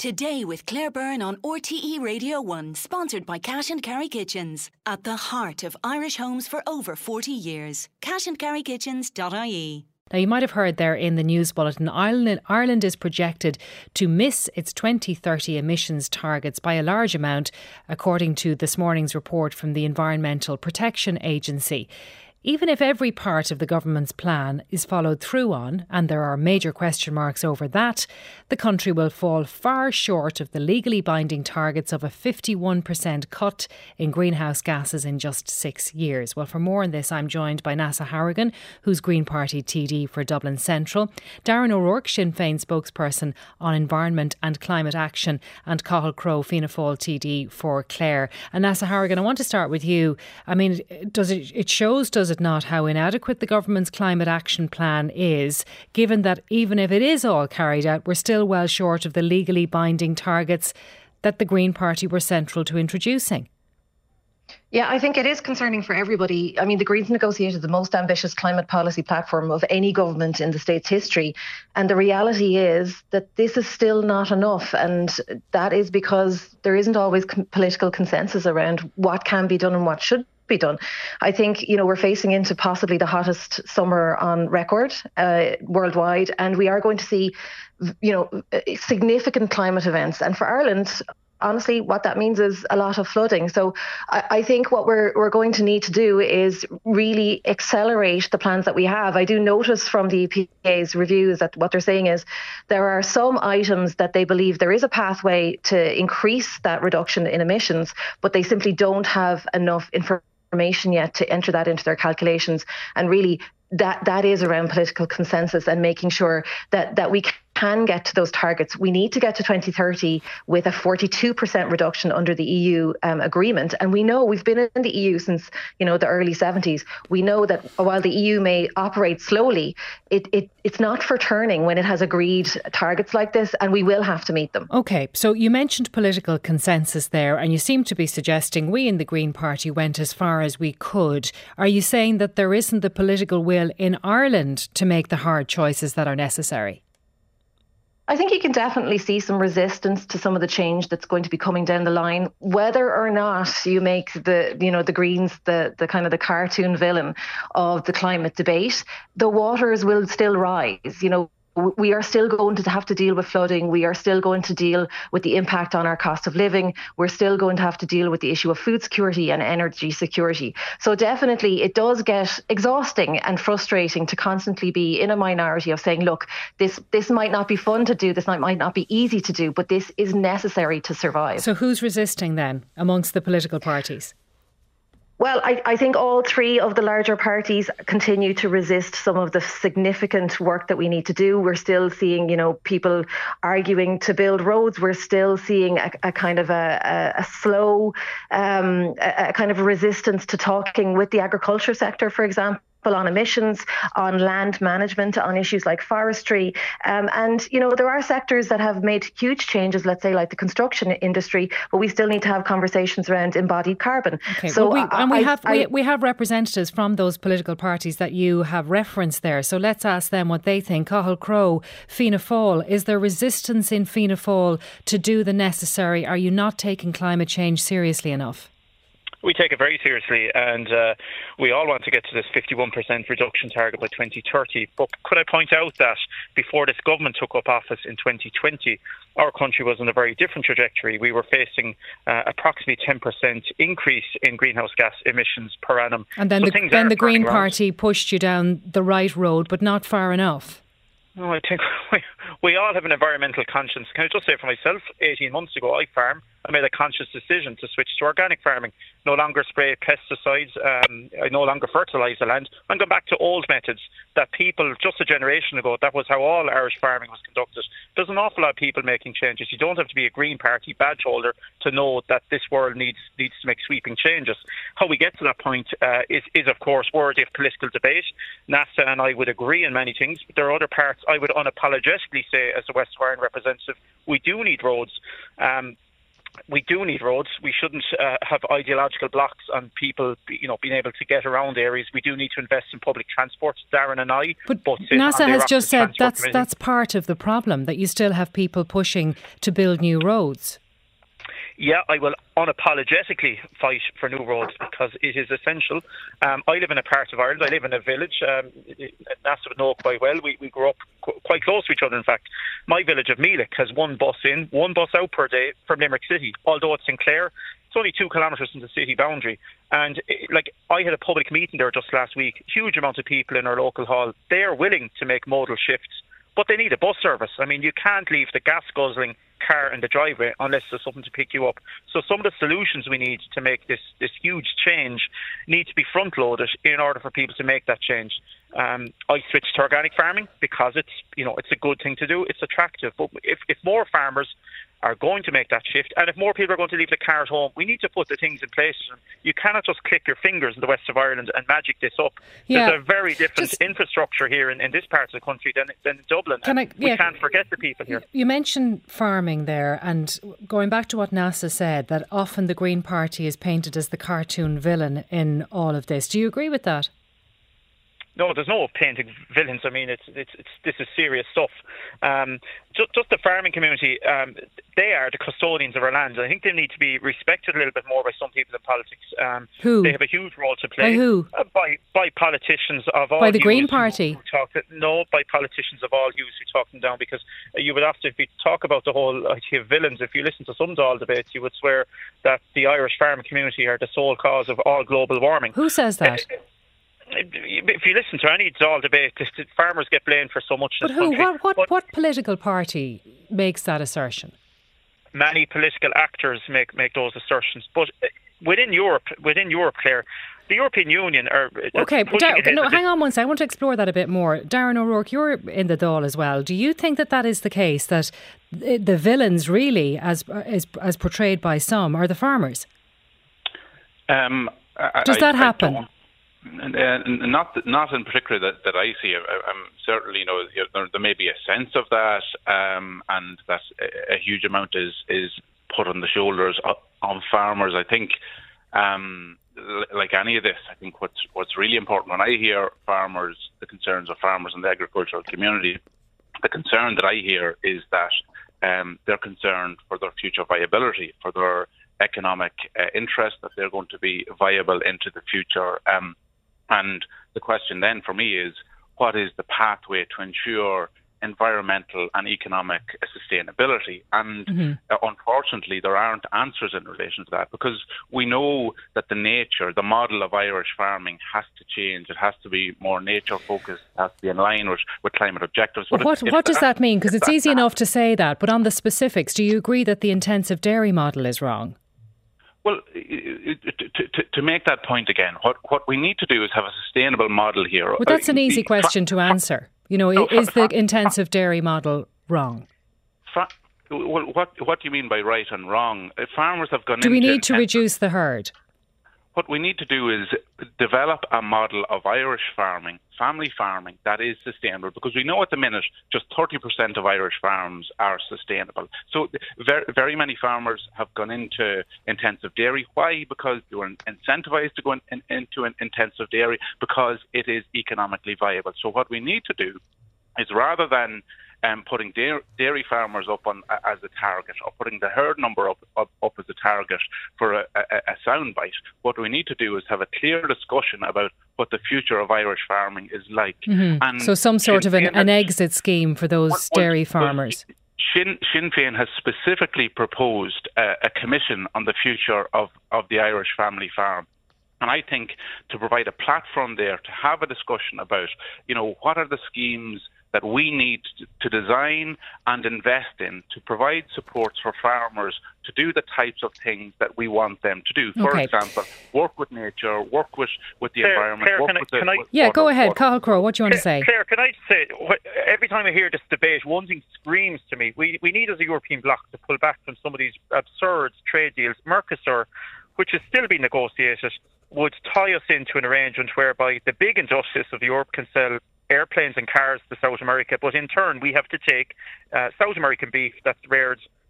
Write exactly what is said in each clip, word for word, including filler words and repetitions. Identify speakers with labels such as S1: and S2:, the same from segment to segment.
S1: Today with Claire Byrne on R T E Radio one, sponsored by Cash and Carry Kitchens. At the heart of Irish homes for over forty years. cash and carry kitchens dot I E.
S2: Now, you might have heard there in the news bulletin, Ireland, Ireland is projected to miss its twenty thirty emissions targets by a large amount, according to this morning's report from the Environmental Protection Agency. Even if every part of the government's plan is followed through on, and there are major question marks over that, the country will fall far short of the legally binding targets of a fifty-one percent cut in greenhouse gases in just six years. Well, for more on this, I'm joined by Neasa Harrigan, who's Green Party T D for Dublin Central, Darren O'Rourke, Sinn Féin spokesperson on environment and climate action, and Cathal Crowe, Fianna Fáil T D for Clare. And Neasa Harrigan, I want to start with you. I mean, does it, it shows, does it not, how inadequate the government's climate action plan is, given that even if it is all carried out, we're still well short of the legally binding targets that the Green Party were central to introducing?
S3: Yeah, I think it is concerning for everybody. I mean, the Greens negotiated the most ambitious climate policy platform of any government in the state's history. And the reality is that this is still not enough. And that is because there isn't always com- political consensus around what can be done and what should be done. I think, you know, we're facing into possibly the hottest summer on record uh, worldwide. And we are going to see, you know, significant climate events. And for Ireland, honestly, what that means is a lot of flooding. So I, I think what we're we're going to need to do is really accelerate the plans that we have. I do notice from the E P A's reviews that what they're saying is there are some items that they believe there is a pathway to increase that reduction in emissions, but they simply don't have enough information yet to enter that into their calculations. And really, that that is around political consensus and making sure that that we can get to those targets. We need to get to twenty thirty with a forty-two percent reduction under the E U um, agreement. And we know we've been in the E U since, you know, the early seventies. We know that while the E U may operate slowly, it, it it's not for turning when it has agreed targets like this, and we will have to meet them.
S2: OK, so you mentioned political consensus there, and you seem to be suggesting we in the Green Party went as far as we could. Are you saying that there isn't the political will in Ireland to make the hard choices that are necessary?
S3: I think you can definitely see some resistance to some of the change that's going to be coming down the line, whether or not you make the, you know, the Greens the the kind of the cartoon villain of the climate debate. The waters will still rise, you know. We are still going to have to deal with flooding. We are still going to deal with the impact on our cost of living. We're still going to have to deal with the issue of food security and energy security. So definitely it does get exhausting and frustrating to constantly be in a minority of saying, look, this this might not be fun to do, this might, might not be easy to do, but this is necessary to survive.
S2: So who's resisting then amongst the political parties?
S3: Well, I, I think all three of the larger parties continue to resist some of the significant work that we need to do. We're still seeing, you know, people arguing to build roads. We're still seeing a, a kind of a, a, a slow, um, a, a kind of a resistance to talking with the agriculture sector, for example, on emissions, on land management, on issues like forestry. Um, and, you know, there are sectors that have made huge changes, let's say like the construction industry, but we still need to have conversations around embodied carbon.
S2: Okay.
S3: So
S2: well, we,
S3: I,
S2: and we
S3: I,
S2: have
S3: I,
S2: we, we have representatives from those political parties that you have referenced there. So let's ask them what they think. Cathal Crowe, Fianna Fáil, is there resistance in Fianna Fáil to do the necessary? Are you not taking climate change seriously enough?
S4: We take it very seriously, and uh, we all want to get to this fifty-one percent reduction target by twenty thirty. But could I point out that before this government took up office in twenty twenty, our country was on a very different trajectory. We were facing uh, approximately ten percent increase in greenhouse gas emissions per annum.
S2: And then
S4: so
S2: the, then the Green Party pushed you down the right road, but not far enough.
S4: No, I think we, we all have an environmental conscience. Can I just say for myself, eighteen months ago, I farm. I made a conscious decision to switch to organic farming, no longer spray pesticides, um, I no longer fertilise the land. I'm going back to old methods that people, just a generation ago, that was how all Irish farming was conducted. There's an awful lot of people making changes. You don't have to be a Green Party badge holder to know that this world needs needs to make sweeping changes. How we get to that point uh, is, is, of course, worthy of political debate. Neasa and I would agree in many things, but there are other parts I would unapologetically say, as a West of Ireland representative, we do need roads. Um, we do need roads. We shouldn't uh, have ideological blocks on people, you know, being able to get around areas. We do need to invest in public transport. Darren and I,
S2: but
S4: both
S2: NASA has just said that's
S4: committee.
S2: that's part of the problem, that you still have people pushing to build new roads.
S4: Yeah, I will unapologetically fight for new roads because it is essential. Um, I live in a part of Ireland. I live in a village. Um, NASA would know quite well. We, we grew up qu- quite close to each other, in fact. My village of Meelick has one bus in, one bus out per day from Limerick City, although it's Sinclair. It's only two kilometres from the city boundary. And it, like I had a public meeting there just last week. Huge amount of people in our local hall. They are willing to make modal shifts, but they need a bus service. I mean, you can't leave the gas-guzzling car in the driveway unless there's something to pick you up. So some of the solutions we need to make this this huge change need to be front-loaded in order for people to make that change. Um, I switched to organic farming because it's you know it's a good thing to do. It's attractive. But if, if more farmers are going to make that shift, and if more people are going to leave the car at home, we need to put the things in place. You cannot just click your fingers in the west of Ireland and magic this up.
S2: Yeah.
S4: There's a very different
S2: Just,
S4: infrastructure here in, in this part of the country than, than in Dublin.
S2: Can I,
S4: we
S2: yeah,
S4: can't forget the people here.
S2: You mentioned farming there, and going back to what NASA said, that often the Green Party is painted as the cartoon villain in all of this. Do you agree with that?
S4: No, there's no painting villains. I mean, it's it's, it's this is serious stuff. Um, just, just the farming community, um, they are the custodians of our land. I think they need to be respected a little bit more by some people in politics. Um,
S2: who?
S4: They have a huge role to play.
S2: By who?
S4: Uh, by by politicians of all.
S2: By the Green
S4: hues
S2: Party?
S4: Who, who talk, no, by politicians of all hues who talk them down. Because you would have to, if you talk about the whole idea of villains, if you listen to some Dáil debates, you would swear that the Irish farming community are the sole cause of all global warming.
S2: Who says that?
S4: Uh, If you listen to any Dáil debate, the farmers get blamed for so much.
S2: But
S4: in
S2: who?
S4: this country.
S2: What? What,
S4: But
S2: what political party makes that assertion?
S4: many political actors make make those assertions. But within Europe, within Europe, Claire, the European Union are
S2: okay.
S4: pushing
S2: Dar-
S4: ahead
S2: no,
S4: with
S2: hang
S4: this.
S2: on one second. I want to explore that a bit more. Darren O'Rourke, you're in the Dáil as well. Do you think that that is the case? That the villains, really, as as, as portrayed by some, are the farmers?
S5: Um, I,
S2: Does that
S5: I,
S2: happen?
S5: I Uh, not not in particular that, that I see. I, I'm certainly, you know, there, there may be a sense of that, um, and that a, a huge amount is is put on the shoulders of, of farmers. I think, um, like any of this, I think what's what's really important when I hear farmers, the concerns of farmers in the agricultural community, the concern that I hear is that um, they're concerned for their future viability, for their economic uh, interest, that they're going to be viable into the future. Um, And the question then for me is, what is the pathway to ensure environmental and economic sustainability? And
S2: Mm-hmm.
S5: uh, unfortunately, there aren't answers in relation to that, because we know that the nature, the model of Irish farming has to change. It has to be more nature-focused, it has to be in line with, with climate objectives.
S2: Well, what what does that mean? Because it's easy enough to say that, but on the specifics, do you agree that the intensive dairy model is wrong?
S5: Well, to, to, to make that point again, what, what we need to do is have a sustainable model here.
S2: Well, that's an easy question to answer. You know,
S5: No,
S2: is the intensive dairy model wrong?
S5: Well, what what do you mean by right and wrong? Farmers have gone
S2: Do we
S5: into
S2: need to reduce the herd?
S5: What we need to do is develop a model of Irish farming, family farming, that is sustainable, because we know at the minute just thirty percent of Irish farms are sustainable. So very, very many farmers have gone into intensive dairy. Why? Because they were incentivised to go in, in, into an intensive dairy, because it is economically viable. So what we need to do is, rather than Um, putting dairy, dairy farmers up on uh, as a target, or putting the herd number up up, up as a target for a, a, a soundbite, what we need to do is have a clear discussion about what the future of Irish farming is like.
S2: Mm-hmm. And so some sort of an, an exit scheme for those
S5: well,
S2: dairy
S5: well,
S2: farmers.
S5: Sinn, Sinn Féin has specifically proposed a, a commission on the future of, of the Irish family farm. And I think to provide a platform there to have a discussion about, you know, what are the schemes that we need to design and invest in to provide support for farmers to do the types of things that we want them to do. For
S2: okay.
S5: example, work with nature, work with, with the
S4: Claire,
S5: environment.
S4: Claire,
S5: work
S4: can I,
S5: with the,
S4: can I,
S5: with
S2: yeah,
S5: water,
S2: go ahead.
S5: water.
S2: Cathal Crowe, what do you want
S4: Claire,
S2: to say?
S4: Claire, can I just say, every time I hear this debate, one thing screams to me. We, we need as a European bloc to pull back from some of these absurd trade deals. Mercosur, which is still being negotiated, would tie us into an arrangement whereby the big industrialists of Europe can sell airplanes and cars to South America, but in turn we have to take uh, South American beef that's reared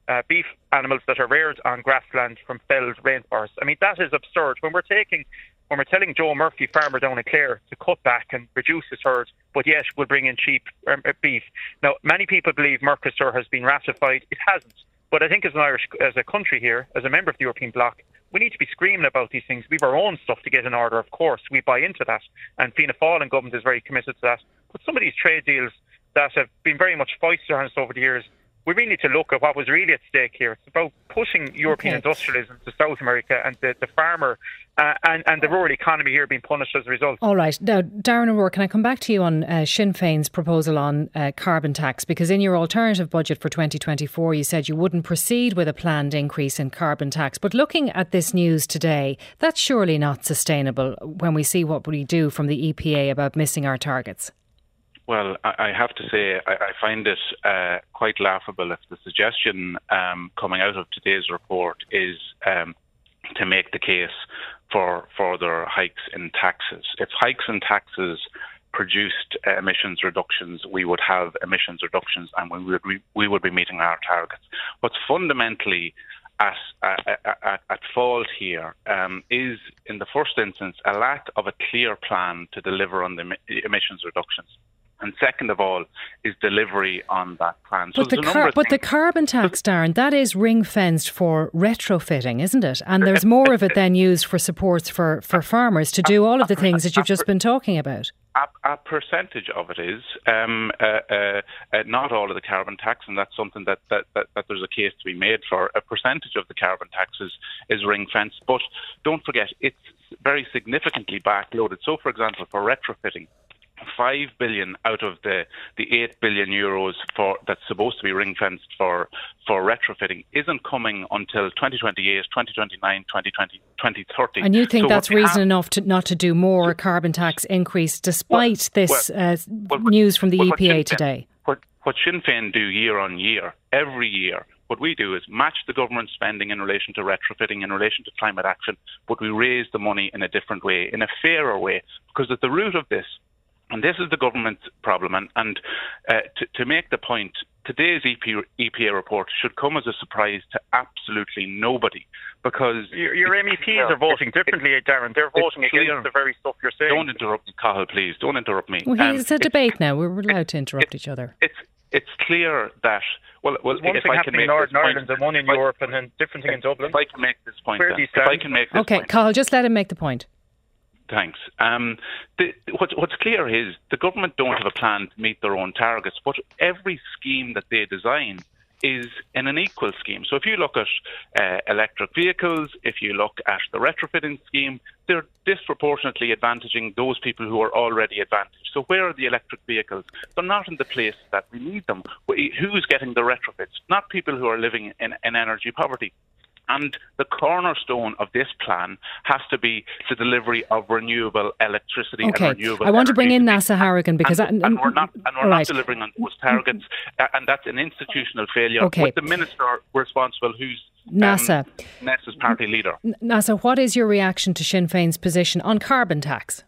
S4: uh, beef animals that are reared on grassland from felled rainforests. I mean, that is absurd. When we're taking, when we're telling Joe Murphy, farmer down in Clare, to cut back and reduce his herd, but yet we'll bring in cheap um, beef. Now, many people believe Mercosur has been ratified. It hasn't. But I think as an Irish, as a country here, as a member of the European bloc, we need to be screaming about these things. We have our own stuff to get in order, of course. We buy into that. And Fianna Fáil and government is very committed to that. But some of these trade deals that have been very much foisted on us over the years, we really need to look at what was really at stake here. It's about pushing European okay. industrialism to South America, and the, the farmer uh, and, and the rural economy here being punished as a result.
S2: All right. Now, Darren O'Rourke, can I come back to you on uh, Sinn Féin's proposal on uh, carbon tax? Because in your alternative budget for twenty twenty-four, you said you wouldn't proceed with a planned increase in carbon tax. But looking at this news today, that's surely not sustainable when we see what we do from the E P A about missing our targets.
S5: Well, I have to say I, I find it uh, quite laughable if the suggestion um, coming out of today's report is um, to make the case for further hikes in taxes. If hikes in taxes produced uh, emissions reductions, we would have emissions reductions and we would, we, we would be meeting our targets. What's fundamentally At, at, at fault here um, is, in the first instance, a lack of a clear plan to deliver on the emissions reductions. And second of all, is delivery on that plan.
S2: But, so the, car- but the carbon tax, Darren, that is ring-fenced for retrofitting, isn't it? And there's more of it then used for supports for, for farmers to do all of the things that you've just been talking about.
S5: A, a percentage of it is, um, uh, uh, uh, not all of the carbon tax, and that's something that, that, that, that there's a case to be made for. A percentage of the carbon taxes is ring-fenced, but don't forget, it's very significantly backloaded. So, for example, for retrofitting, five billion out of the, the eight billion euros for that's supposed to be ring fenced for for retrofitting isn't coming until twenty twenty-eight, twenty twenty-nine, twenty twenty, twenty thirty.
S2: And you think
S5: so
S2: that's reason
S5: have,
S2: enough to not to do more carbon tax increase despite well, this well, uh, well, news from the
S5: well,
S2: E P A
S5: Sinn,
S2: today?
S5: What, what Sinn Féin do year on year, every year, what we do is match the government spending in relation to retrofitting, in relation to climate action, but we raise the money in a different way, in a fairer way, because at the root of this, and this is the government's problem, and, and uh, to, to make the point, today's E P A report should come as a surprise to absolutely nobody, because...
S4: Your, your M E Ps are voting differently, Darren. They're voting against clear. the very stuff you're saying.
S5: Don't interrupt me, Cathal, please. Don't interrupt me.
S2: Well, um, it's a debate now. We're allowed to interrupt each other.
S5: It's it's clear that... Well, well
S4: one
S5: if
S4: thing
S5: I
S4: happening
S5: can
S4: in Northern Ireland and one in
S5: I,
S4: Europe and then different thing in Dublin.
S5: If I can make this point, then, if I can make this
S2: okay,
S5: point.
S2: Cathal, just let him make the point.
S5: Thanks. Um, the, what, what's clear is the government don't have a plan to meet their own targets, but every scheme that they design is in an equal scheme. So if you look at uh, electric vehicles, if you look at the retrofitting scheme, they're disproportionately advantaging those people who are already advantaged. So where are the electric vehicles? They're not in the place that we need them. Who's getting the retrofits? Not people who are living in, in energy poverty. And the cornerstone of this plan has to be the delivery of renewable electricity
S2: okay.
S5: and renewable
S2: I want to bring in
S5: energy.
S2: Neasa Harrigan because...
S5: And,
S2: I,
S5: and we're not, and we're
S2: right.
S5: not delivering on those targets, uh, and that's an institutional failure
S2: okay.
S5: with the minister responsible, who's
S2: Neasa.
S5: Um, Neasa's party leader.
S2: Neasa, what is your reaction to Sinn Féin's position on carbon tax?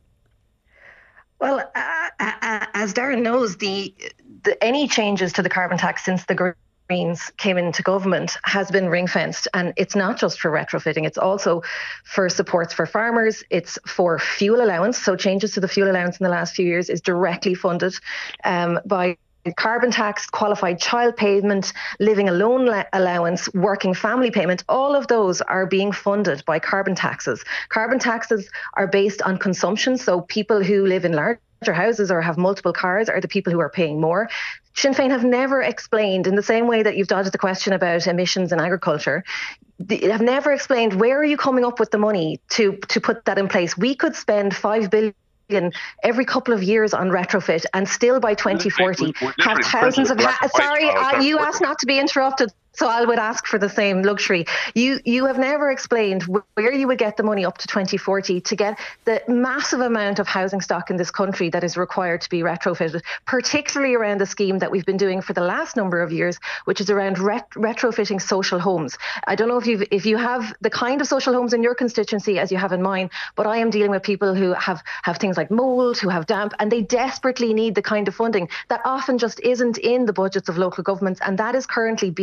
S3: Well, uh, uh, as Darren knows, the, the any changes to the carbon tax since the Greens came into government has been ring-fenced, and it's not just for retrofitting, it's also for supports for farmers, it's for fuel allowance. So changes to the fuel allowance in the last few years is directly funded um, by carbon tax, qualified child payment, living alone la- allowance, working family payment. All of those are being funded by carbon taxes. Carbon taxes are based on consumption, so people who live in large houses or have multiple cars are the people who are paying more. Sinn Féin have never explained, in the same way that you've dodged the question about emissions in agriculture, they have never explained where are you coming up with the money to, to put that in place. We could spend five billion every couple of years on retrofit and still by twenty forty we're, we're have thousands of... Ha- sorry, uh, you asked not to be interrupted. So I would ask for the same luxury. You you have never explained where you would get the money up to twenty forty to get the massive amount of housing stock in this country that is required to be retrofitted, particularly around the scheme that we've been doing for the last number of years, which is around ret- retrofitting social homes. I don't know if you if you have the kind of social homes in your constituency as you have in mine, but I am dealing with people who have, have things like mould, who have damp, and they desperately need the kind of funding that often just isn't in the budgets of local governments, and that is currently being funded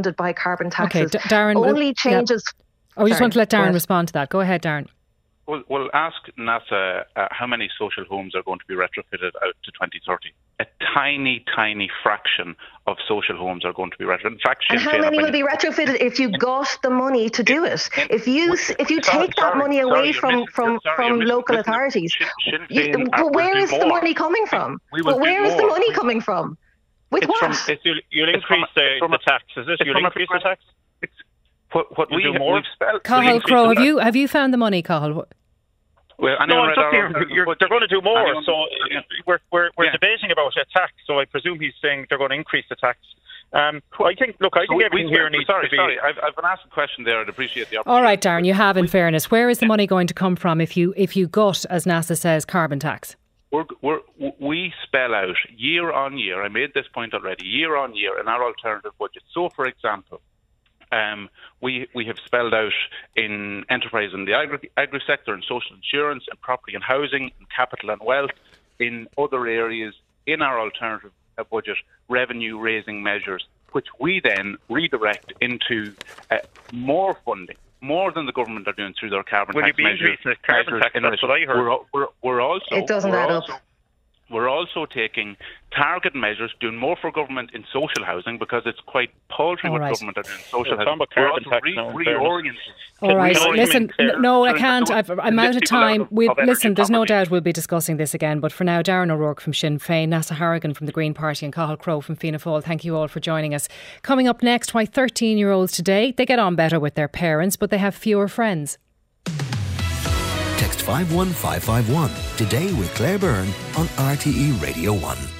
S3: funded by carbon taxes.
S2: Okay, D- Darren,
S3: only changes.
S2: Yeah. Oh, we just
S3: Sorry,
S2: want to let Darren respond to that. Go ahead, Darren.
S5: Well, well ask NASA uh, how many social homes are going to be retrofitted out to twenty thirty. A tiny, tiny fraction of social homes are going to be retrofitted. In fact,
S3: and how many will be retrofitted if you got the money to do it? If you if you take that money away from from, from local authorities, you, but where is the money coming from? But where is the money coming from? With what?
S4: You'll, you'll increase the, the tax, is it? You'll increase the tax?
S5: What, what we
S4: do more?
S2: Cathal Crowe, have you have you found the money, Cathal?
S5: Well,
S4: no, I'm just here, you're, they're going to do more. Anyone, so yeah. we're we're, we're yeah. debating about a tax. So I presume he's saying they're going to increase the tax. Um, I think. Look, I think so everything we, here needs
S5: sorry,
S4: to be.
S5: Sorry, I've, I've been asked a question there. I'd appreciate the opportunity.
S2: All right, Darren, you have. In fairness, where is the money going to come from if you if you got, as NASA says, carbon tax?
S5: We're, we're, we spell out year on year. I made this point already. Year on year in our alternative budget. So, for example. Um, we we have spelled out in enterprise in the agri, agri sector, and social insurance, and property and housing, and capital and wealth, in other areas in our alternative budget, revenue raising measures, which we then redirect into uh, more funding, more than the government are doing through their carbon
S4: Will
S5: tax
S4: you be
S5: measures.
S4: The carbon tax, that's what I heard.
S5: We're, we're, we're also,
S3: it doesn't
S5: we're
S3: add
S5: also,
S3: up.
S5: We're also taking target measures, doing more for government in social housing, because it's quite paltry what
S2: right.
S5: government are doing in social
S4: yeah,
S5: housing. We're also re- reorienting.
S2: All right, listen, no, I can't. I've, I'm out of time. We listen. There's no doubt we'll be discussing this again. But for now, Darren O'Rourke from Sinn Féin, Neasa Harrigan from the Green Party, and Cathal Crowe from Fianna Fáil. Thank you all for joining us. Coming up next, why thirteen-year-olds today they get on better with their parents, but they have fewer friends.
S6: Text five one five five one today with Claire Byrne on R T E Radio one.